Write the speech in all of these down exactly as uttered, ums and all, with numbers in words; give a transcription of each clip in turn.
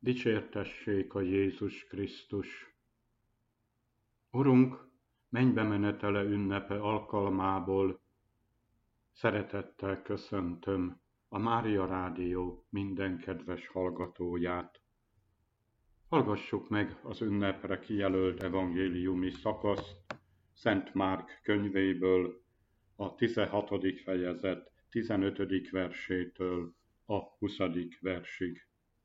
Dicsértessék a Jézus Krisztus! Urunk, mennybe menetele ünnepe alkalmából szeretettel köszöntöm a Mária Rádió minden kedves hallgatóját. Hallgassuk meg az ünnepre kijelölt evangéliumi szakaszt Szent Márk könyvéből, a tizenhatodik fejezet tizenötödik versétől a huszadik versig.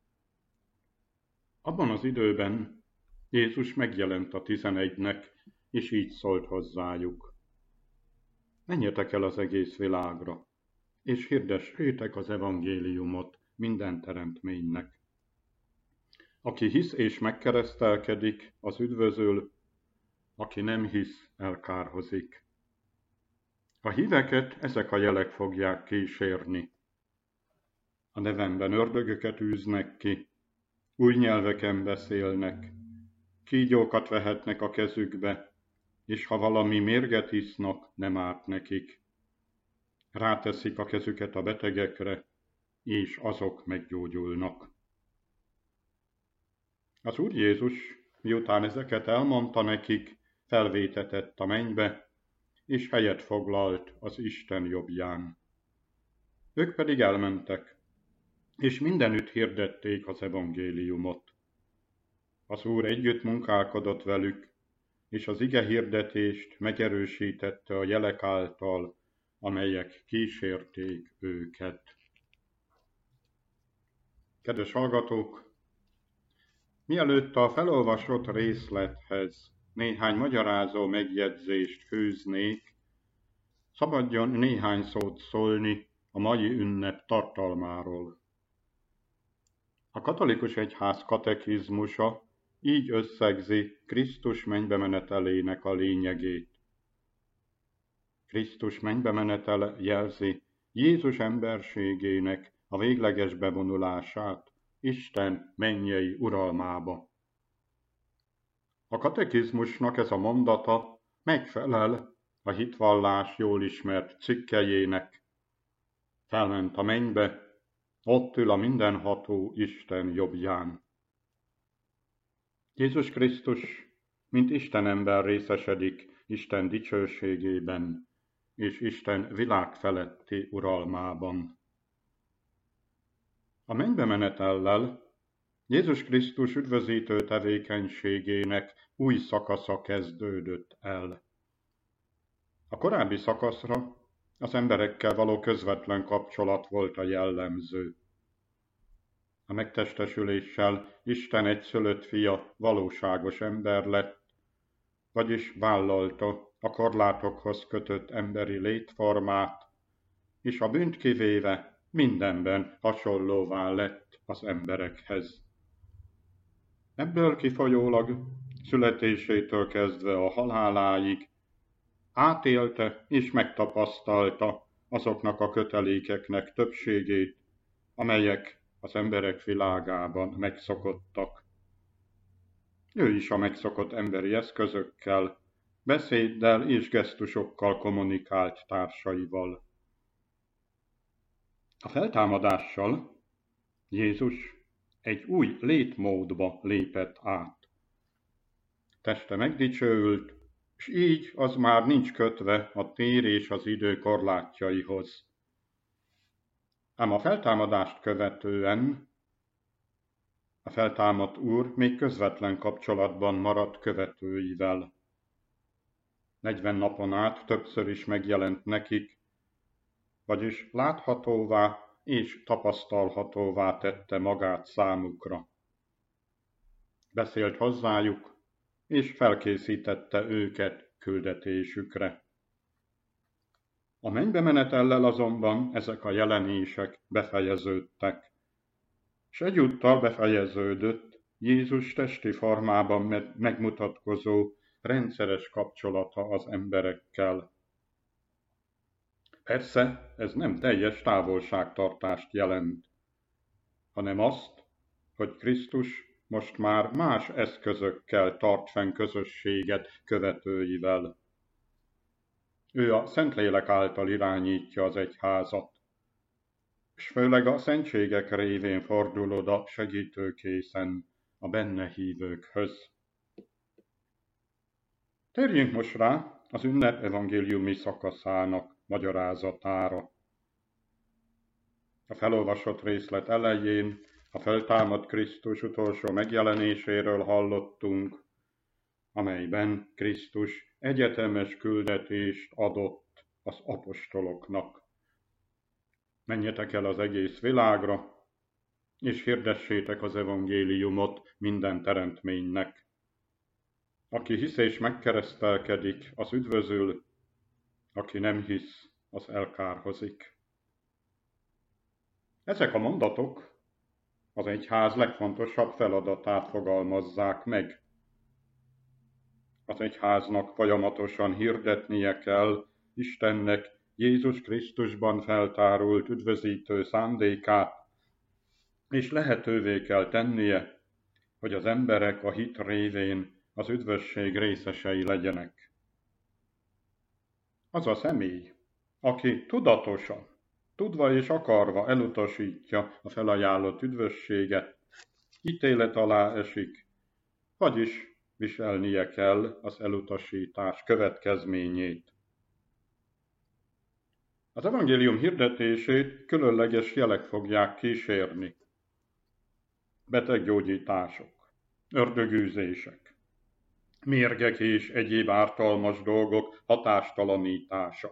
Abban az időben Jézus megjelent a tizenegynek, és így szólt hozzájuk: Menjetek el az egész világra, és hirdessétek az evangéliumot minden teremtménynek. Aki hisz és megkeresztelkedik, az üdvözöl, aki nem hisz, elkárhozik. A híveket ezek a jelek fogják kísérni. A nevemben ördögöket űznek ki, új nyelveken beszélnek, kígyókat vehetnek a kezükbe, és ha valami mérget isznak, nem árt nekik. Ráteszik a kezüket a betegekre, és azok meggyógyulnak. Az Úr Jézus, miután ezeket elmondta nekik, felvétetett a mennybe, és helyet foglalt az Isten jobbján. Ők pedig elmentek, és mindenütt hirdették az evangéliumot. Az Úr együtt munkálkodott velük, és az ige hirdetést megerősítette a jelek által, amelyek kísérték őket. Kedves hallgatók! Mielőtt a felolvasott részlethez néhány magyarázó megjegyzést fűznék, szabadjon néhány szót szólni a mai ünnep tartalmáról. A katolikus egyház katekizmusa így összegzi Krisztus mennybe menetelének a lényegét. Krisztus mennybe menetele jelzi Jézus emberségének a végleges bevonulását Isten mennyei uralmába. A katekizmusnak ez a mondata megfelel a hitvallás jól ismert cikkelyének. Felment a mennybe, ott ül a mindenható Isten jobbján. Jézus Krisztus, mint Isten ember részesedik Isten dicsőségében és Isten világfeletti uralmában. A mennybe menetellel Jézus Krisztus üdvözítő tevékenységének új szakasza kezdődött el. A korábbi szakaszra az emberekkel való közvetlen kapcsolat volt a jellemző. A megtestesüléssel Isten egyszülött fia valóságos ember lett, vagyis vállalta a korlátokhoz kötött emberi létformát, és a bűnt kivéve mindenben hasonlóvá lett az emberekhez. Ebből kifolyólag születésétől kezdve a haláláig átélte és megtapasztalta azoknak a kötelékeknek többségét, amelyek az emberek világában megszokottak. Ő is a megszokott emberi eszközökkel, beszéddel és gesztusokkal kommunikált társaival. A feltámadással Jézus egy új létmódba lépett át. Teste megdicsőült, és így az már nincs kötve a tér és az idő korlátjaihoz. Ám a feltámadást követően a feltámadt Úr még közvetlen kapcsolatban maradt követőivel. Negyven napon át többször is megjelent nekik, vagyis láthatóvá és tapasztalhatóvá tette magát számukra. Beszélt hozzájuk, és felkészítette őket küldetésükre. A mennybe menetellel azonban ezek a jelenések befejeződtek, és egyúttal befejeződött Jézus testi formában megmutatkozó rendszeres kapcsolata az emberekkel. Persze ez nem teljes távolságtartást jelent, hanem azt, hogy Krisztus most már más eszközökkel tart fenn közösséget követőivel. Ő a Szentlélek által irányítja az egyházat. és főleg a szentségek révén fordul oda segítőkészen a benne hívőkhöz. Térjünk most rá az ünnep evangéliumi szakaszának magyarázatára. A felolvasott részlet elején a feltámadt Krisztus utolsó megjelenéséről hallottunk, amelyben Krisztus egyetemes küldetést adott az apostoloknak. Menjetek el az egész világra, és hirdessétek az evangéliumot minden teremtménynek. Aki hisz és megkeresztelkedik, az üdvözül, aki nem hisz, az elkárhozik. Ezek a mondatok az egyház legfontosabb feladatát fogalmazzák meg. Az egyháznak folyamatosan hirdetnie kell Istennek Jézus Krisztusban feltárult üdvözítő szándékát, és lehetővé kell tennie, hogy az emberek a hit révén az üdvösség részesei legyenek. Az a személy, aki tudatosan, tudva és akarva elutasítja a felajánlott üdvösséget, ítélet alá esik, vagyis viselnie kell az elutasítás következményét. Az evangélium hirdetését különleges jelek fogják kísérni. Beteggyógyítások, ördögűzések, mérgek és egyéb ártalmas dolgok hatástalanítása.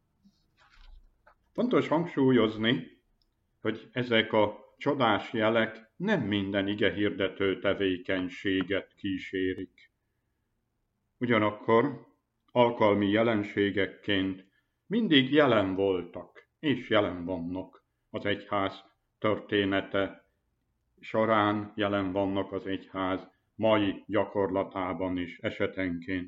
Fontos hangsúlyozni, hogy ezek a csodás jelek nem minden igehirdető tevékenységet kísérik. Ugyanakkor alkalmi jelenségekként mindig jelen voltak és jelen vannak az egyház története során, jelen vannak az egyház mai gyakorlatában is esetenként.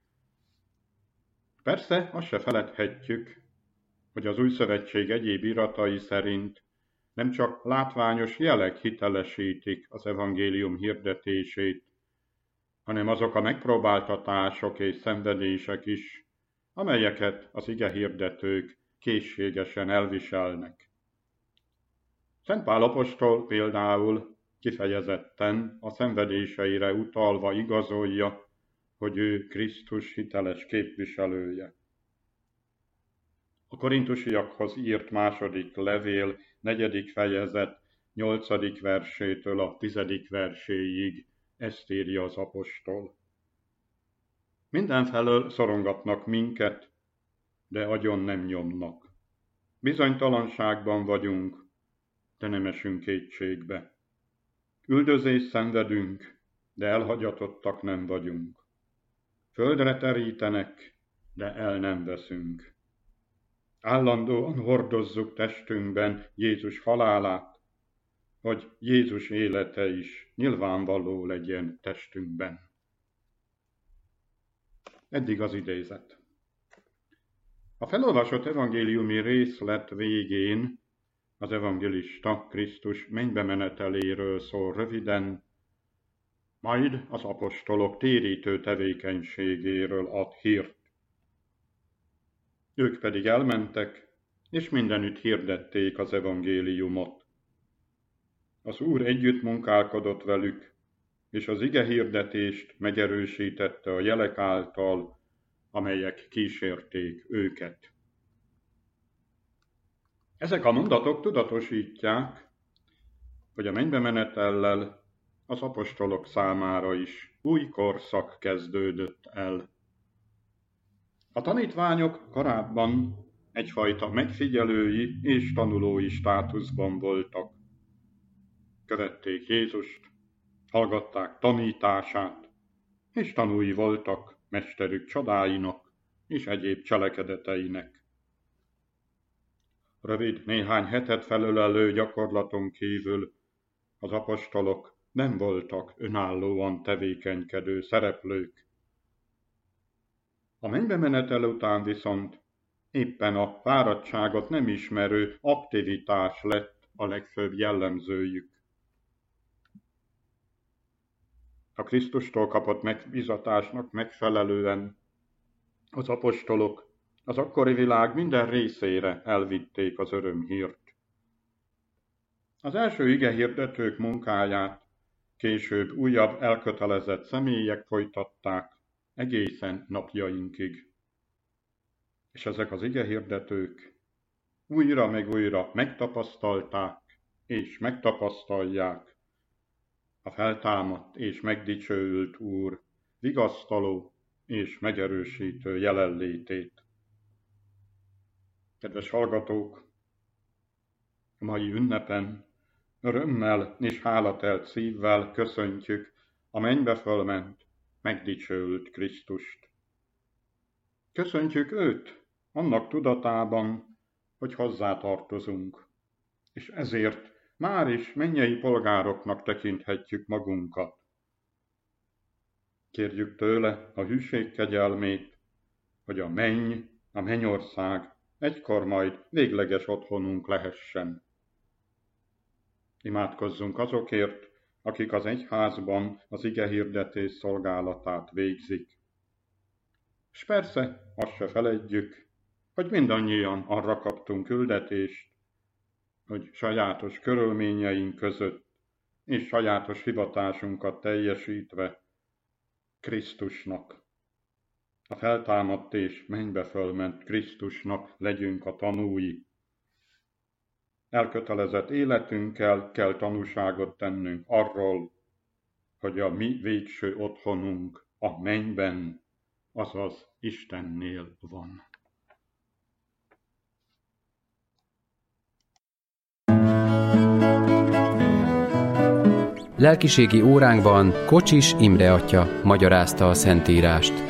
Persze azt se feledhetjük, hogy az Új Szövetség egyéb iratai szerint nem csak látványos jelek hitelesítik az evangélium hirdetését, hanem azok a megpróbáltatások és szenvedések is, amelyeket az igehirdetők készségesen elviselnek. Szent Pál apostol például kifejezetten a szenvedéseire utalva igazolja, hogy ő Krisztus hiteles képviselője. A korintusiakhoz írt második levél, negyedik fejezet, nyolcadik versétől a tizedik verséig ezt írja az apostol. Mindenfelől szorongatnak minket, de agyon nem nyomnak. Bizonytalanságban vagyunk, de nem esünk kétségbe. Üldözést szenvedünk, de elhagyatottak nem vagyunk. Földre terítenek, de el nem veszünk. Állandóan hordozzuk testünkben Jézus halálát, hogy Jézus élete is nyilvánvaló legyen testünkben. Eddig az idézet. A felolvasott evangéliumi részlet végén az evangélista Krisztus mennybe meneteléről szól röviden, majd az apostolok térítő tevékenységéről ad hírt. Ők pedig elmentek, és mindenütt hirdették az evangéliumot. Az Úr együtt munkálkodott velük, és az ige hirdetést megerősítette a jelek által, amelyek kísérték őket. Ezek a mondatok tudatosítják, hogy a mennybe menetellel az apostolok számára is új korszak kezdődött el. A tanítványok korábban egyfajta megfigyelői és tanulói státuszban voltak. Követték Jézust, hallgatták tanítását, és tanúi voltak mesterük csodáinak és egyéb cselekedeteinek. Rövid, néhány hetet felölelő gyakorlaton kívül az apostolok nem voltak önállóan tevékenykedő szereplők. A mennybe menetel után viszont éppen a fáradtságot nem ismerő aktivitás lett a legfőbb jellemzőjük. A Krisztustól kapott megbízatásnak megfelelően az apostolok az akkori világ minden részére elvitték az örömhírt. Az első igehirdetők munkáját később újabb elkötelezett személyek folytatták egészen napjainkig. És ezek az igehirdetők újra meg újra megtapasztalták és megtapasztalják a feltámadt és megdicsőült Úr vigasztaló és megerősítő jelenlétét. Kedves hallgatók, a mai ünnepen örömmel és hálatelt szívvel köszöntjük a mennybe fölment, megdicsőült Krisztust. Köszöntjük őt annak tudatában, hogy hozzá tartozunk, és ezért már is mennyei polgároknak tekinthetjük magunkat. Kérjük tőle a hűség kegyelmét, hogy a menny, a mennyország egykor majd végleges otthonunk lehessen. Imádkozzunk azokért, akik az egyházban az igehirdetés szolgálatát végzik. És persze azt se feledjük, hogy mindannyian arra kaptunk küldetést, hogy sajátos körülményeink között és sajátos hivatásunkat teljesítve Krisztusnak, a feltámadt és mennybe fölment Krisztusnak legyünk a tanúi. Elkötelezett életünkkel kell tanúságot tennünk arról, hogy a mi végső otthonunk a mennyben, azaz Istennél van. Lelkiségi óránkban Kocsis Imre atya magyarázta a Szentírást.